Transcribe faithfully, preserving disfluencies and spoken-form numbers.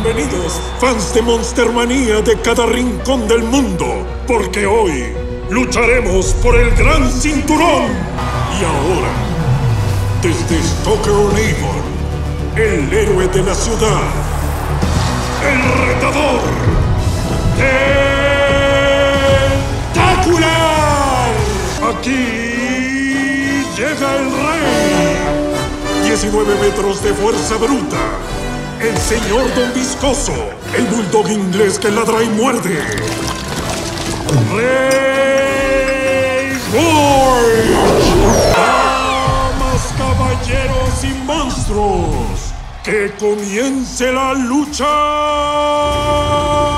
Bienvenidos, fans de Monster Manía de cada rincón del mundo, porque hoy lucharemos por el gran cinturón. Y ahora, desde Stoker-on-Avon, el héroe de la ciudad, el retador, Tentacular. Aquí llega el rey. diecinueve metros de fuerza bruta. El señor Don Viscoso, el bulldog inglés que ladra y muerde. ¡Rey Gorge! ¡Damas, caballeros y monstruos! ¡Que comience la lucha!